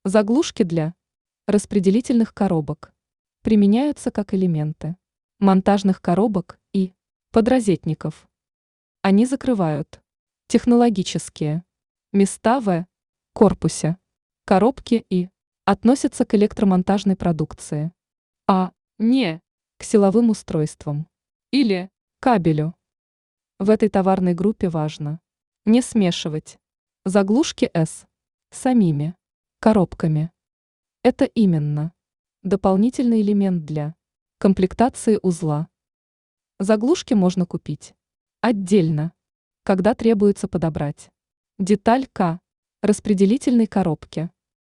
Заглушки для распределительных коробок применяются как элементы монтажных коробок и подрозетников. Они закрывают технологические места в корпусе коробки и относятся к электромонтажной продукции, а не к силовым устройствам или кабелю. В этой товарной группе важно не смешивать заглушки с самими коробками. Это именно дополнительный элемент для комплектации узла. Заглушки можно купить отдельно, когда требуется подобрать деталь к распределительной коробке.